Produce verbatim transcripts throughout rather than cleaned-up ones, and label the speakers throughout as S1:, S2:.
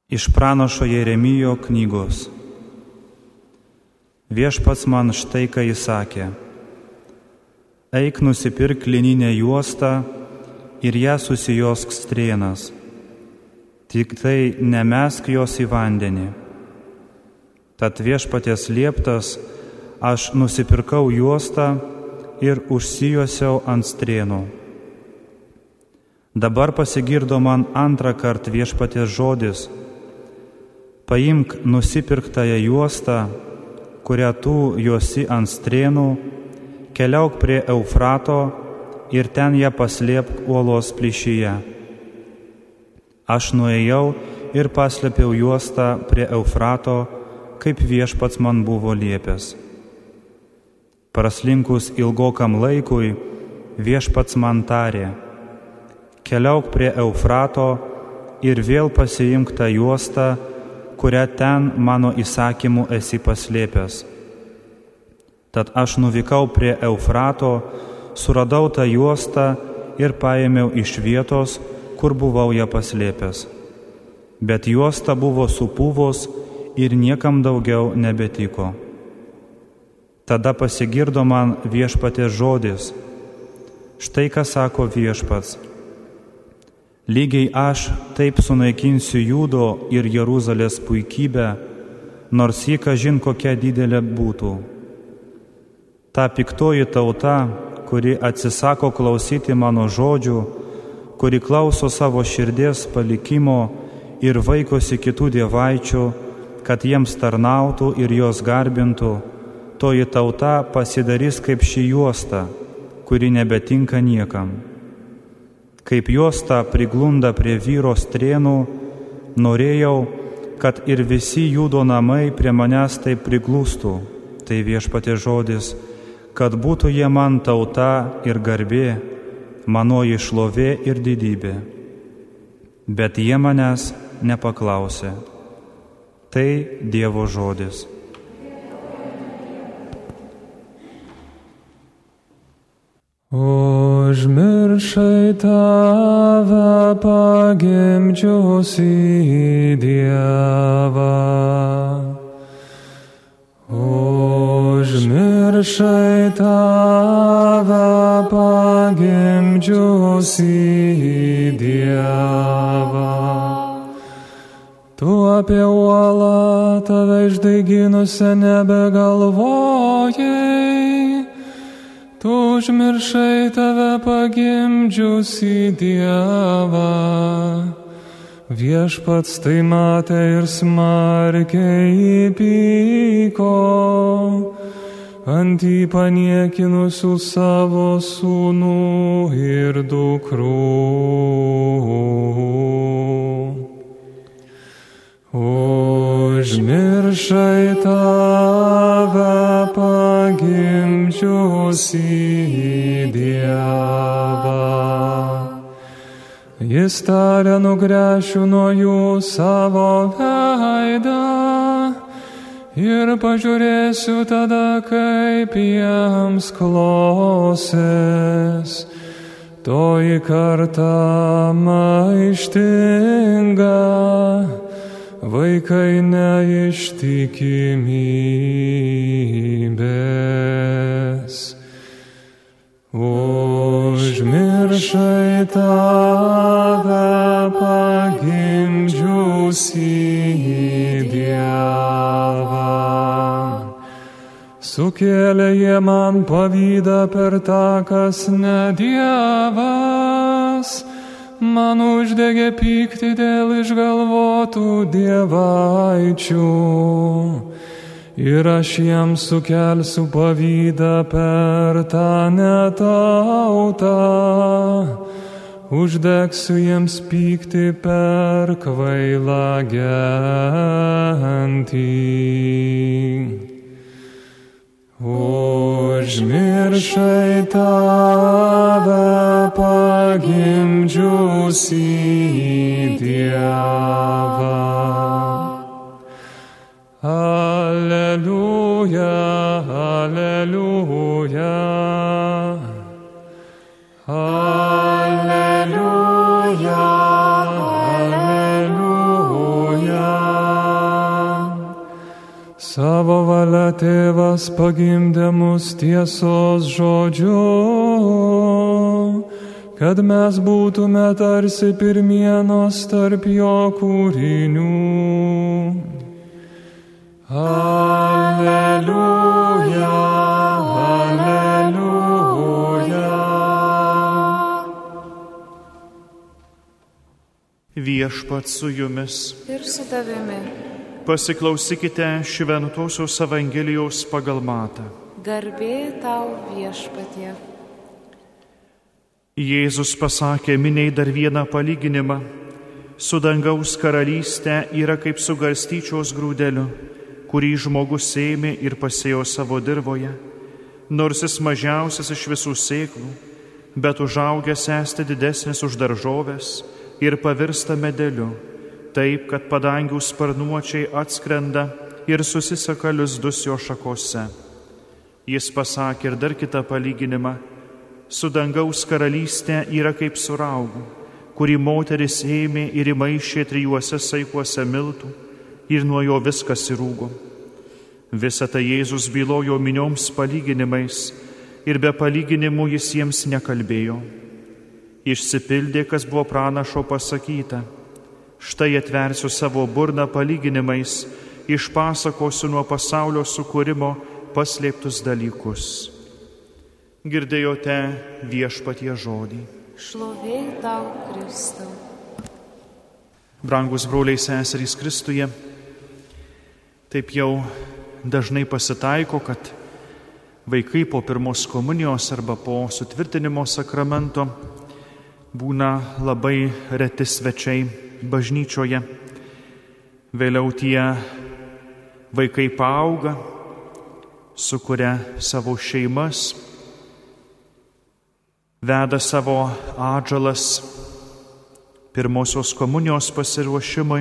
S1: Iš pranašo Jeremijo knygos. Viešpats man štai ką įsakė. Eik nusipirk lininę juostą ir ją susijosk strėnas. Tik tai nemesk jos į vandenį. Tad viešpaties lieptas, aš nusipirkau juostą ir užsijuosiau ant strėnų. Dabar pasigirdo man antrą kartą viešpaties žodis. Paimk nusipirktąją juostą, kurią tu juosi ant strėnų, keliauk prie Eufrato ir ten ją paslėpk uolos plyšyje. Aš nuėjau ir paslėpiau juostą prie Eufrato, kaip viešpats man buvo liepęs. Praslinkus ilgokam laikui, viešpats man tarė: keliauk prie Eufrato ir vėl pasiimk tą juostą, kurią ten mano įsakymu esi paslėpęs. Tad aš nuvykau prie Eufrato, suradau tą juostą ir paėmiau iš vietos, kur buvau ją paslėpęs. Bet juosta buvo supuvus ir niekam daugiau nebetiko. Tada pasigirdo man viešpaties žodis. Štai ką sako viešpats. Lygiai aš taip sunaikinsiu Judo ir Jeruzalės puikybę, nors ji kažin kokia didelė būtų. Ta piktoji tauta, kuri atsisako klausyti mano žodžių, kuri klauso savo širdies palikimo ir vaikosi kitų dievaičių, kad jiems tarnautų ir jos garbintų, toji tauta pasidarys kaip ši juosta, kuri nebetinka niekam. Kaip juosta priglunda prie vyro strėnų, norėjau, kad ir visi Judo namai prie manęs taip priglūstų, tai viešpaties žodis, kad būtų jie man tauta ir garbė, manoji šlovė ir didybė. Bet jie manęs nepaklausė. Tai Dievo žodis.
S2: Užmiršai tave pagimdžiusį Dievą. Užmiršai tave pagimdžiusį Dievą. Tu apie uolą tave išdaiginusią nebegalvojai. Tu užmiršai tave pagimdžiusį Dievą. Viešpats tai matė ir smarkiai įpyko ant jį paniekinusių savo sūnų ir dukrų. Užmiršai tave pagimdžiusį Dievą. Jis tarė, nugręšiu nuo jų savo veidą ir pažiūrėsiu tada, kaip jiems klosis. Toji karta maištinga, vaikai neištikimybės. Užmiršai tave pagimdžiusį Dievą. Sukėlė jie man pavydą per tą, kas ne Dievas. Man uždegė pyktį dėl išgalvotų dievaičių. Ir aš jiems sukelsiu pavydą per tą netautą. Uždegsiu jiems pyktį per kvailą gentį. Užmiršai tave pagimdžiusį Dievą. Alleluja, alleluja. Alleluja, alleluja. Savo valia tėvas pagimdė mus tiesos žodžiu, kad mes būtume tarsi pirmienos tarp jo kūrinių. Alleluja, alleluja.
S3: Viešpats su jumis.
S4: Ir su tavimi.
S3: Pasiklausykite Šventosios Evangelijos pagal Matą.
S4: Garbė tau, Viešpatie.
S3: Jėzus pasakė miniai dar vieną palyginimą. Su dangaus karalystė yra kaip su garstyčios grūdeliu, kurį žmogus ėmė ir pasėjo savo dirvoje, nors jis mažiausias iš visų sėklų, bet užaugęs esti didesnis už daržoves ir pavirsta medeliu, taip, kad padangių sparnuočiai atskrenda ir susiseka lizdus jo šakose. Jis pasakė ir dar kitą palyginimą. Su dangaus karalystė yra kaip su raugu, kurį moteris ėmė ir įmaišė trijuose saikuose miltų, ir nuo jo viskas įrūgo. Visą tai Jėzus bylojo minioms palyginimais, ir be palyginimų jis jiems nekalbėjo. Išsipildė, kas buvo pranašo pasakyta. Štai atversiu savo burną palyginimais, išpasakosiu nuo pasaulio sukūrimo paslėptus dalykus. Girdėjote Viešpatie žodį.
S4: Šlovė tau, Kristau.
S3: Brangus broliai seserys Kristuje, taip jau dažnai pasitaiko, kad vaikai po pirmos komunijos arba po sutvirtinimo sakramento būna labai reti svečiai bažnyčioje. Vėliau tie vaikai paauga, sukuria savo šeimas, veda savo atžalas pirmosios komunijos pasiruošimui.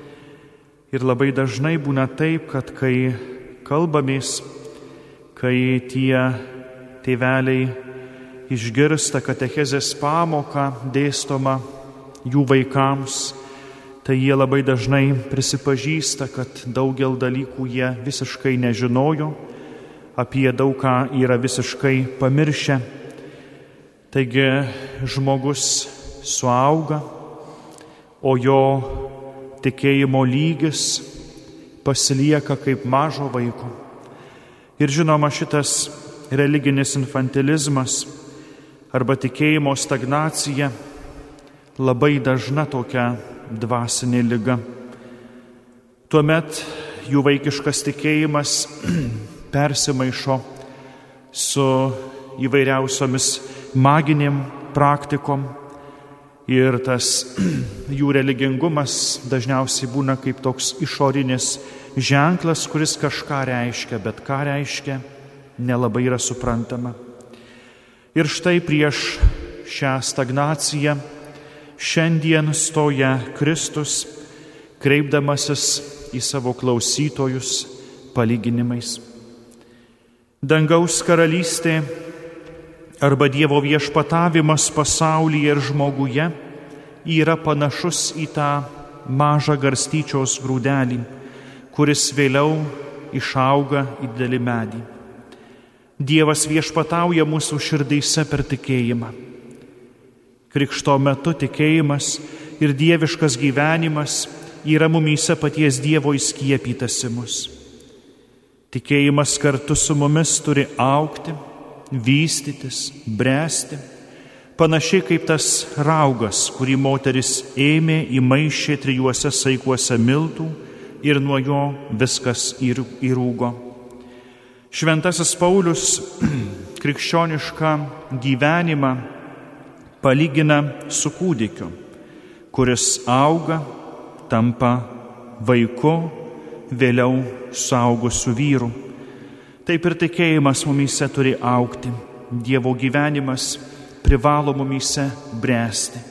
S3: Ir labai dažnai būna taip, kad kai kalbamės, kai tie tėveliai išgirsta katechezės pamoką dėstomą jų vaikams, tai jie labai dažnai prisipažįsta, kad daugel dalykų jie visiškai nežinojo, apie daug ką yra visiškai pamiršę. Taigi žmogus suauga, o jo tikėjimo lygis pasilieka kaip mažo vaiko. Ir žinoma, šitas religinis infantilizmas arba tikėjimo stagnacija labai dažna tokia dvasinė liga. Tuomet jų vaikiškas tikėjimas persimaišo su įvairiausiomis maginiam praktikom ir tas jų religingumas dažniausiai būna kaip toks išorinis ženklas, kuris kažką reiškia, bet ką reiškia, nelabai yra suprantama. Ir štai prieš šią stagnaciją šiandien stoja Kristus, kreipdamasis į savo klausytojus palyginimais. Dangaus karalystė arba Dievo viešpatavimas pasaulyje ir žmoguje yra panašus į tą mažą garstyčios grūdelį, kuris vėliau išauga į didelį medį. Dievas viešpatauja mūsų širdyse per tikėjimą. Krikšto metu tikėjimas ir dieviškas gyvenimas yra mumyse paties Dievo įskiepytas į mus. Tikėjimas kartu su mumis turi augti, vystytis, bręsti, panašiai kaip tas raugas, kurį moteris ėmė, įmaišė trijuose saikuose miltų ir nuo jo viskas įrūgo. Šventasis Paulius krikščionišką gyvenimą palygina su kūdikiu, kuris auga, tampa vaiku, vėliau suaugusiu vyru. Taip ir tikėjimas mumyse turi augti, Dievo gyvenimas privalo mumyse bręsti.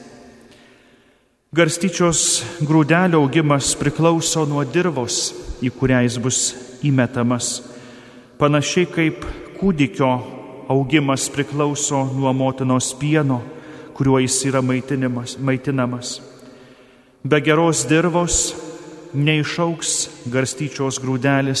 S3: Garstyčios grūdelio augimas priklauso nuo dirvos, į kurią jis bus įmetamas. Panašiai kaip kūdikio augimas priklauso nuo motinos pieno, kuriuo jis yra maitinamas. Be geros dirvos neišauks garstyčios grūdelis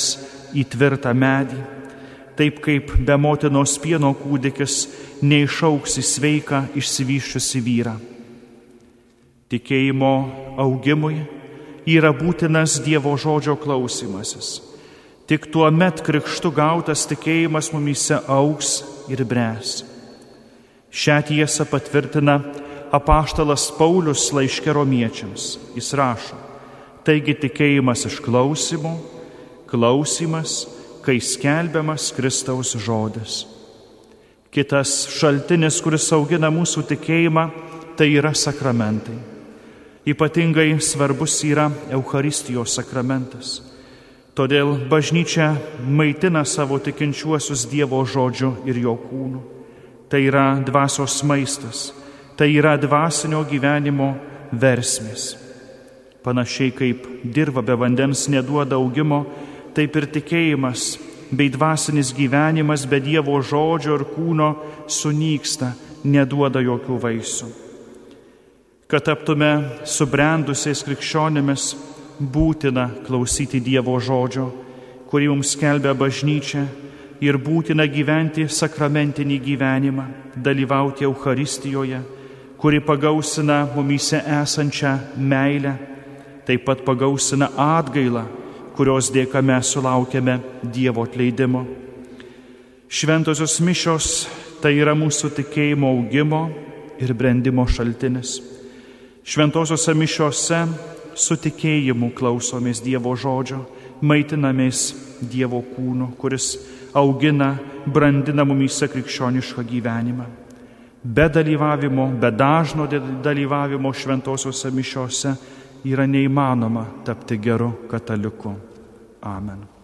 S3: į tvirtą medį, taip kaip be motinos pieno kūdikis neišauks į sveiką išsivyščiusi vyrą. Tikėjimo augimui yra būtinas Dievo žodžio klausymasis. Tik tuo met krikštu gautas tikėjimas mumyse augs ir bręs. Šią tiesą patvirtina apaštalas Paulius laiške romiečiams. Jis rašo: taigi tikėjimas iš klausimo, klausymas, kai skelbiamas Kristaus žodis. Kitas šaltinis, kuris augina mūsų tikėjimą, tai yra sakramentai. Ypatingai svarbus yra Eucharistijos sakramentas. Todėl bažnyčia maitina savo tikinčiuosius Dievo žodžiu ir jo kūnu. Tai yra dvasios maistas, tai yra dvasinio gyvenimo versmės. Panašiai kaip dirva be vandens neduoda augimo, taip ir tikėjimas bei dvasinis gyvenimas be Dievo žodžio ir kūno sunyksta, neduoda jokių vaisių. Kad taptume subrendusiais krikščionimis, būtina klausyti Dievo žodžio, kurį mums skelbia bažnyčia, ir būtina gyventi sakramentinį gyvenimą, dalyvauti Eucharistijoje, kuri pagausina mumyse esančią meilę, taip pat pagausina atgailą, kurios dėka mes sulaukėme Dievo atleidimo. Šventosios mišios tai yra mūsų tikėjimo augimo ir brendimo šaltinis. Šventosiose mišiose su tikėjimu klausomės Dievo žodžio, maitinamės Dievo kūnu, kuris augina, brandina mumyse krikščionišką gyvenimą. Be dalyvavimo, be dažno dalyvavimo šventosiose mišiose yra neįmanoma tapti geru kataliku. Amen.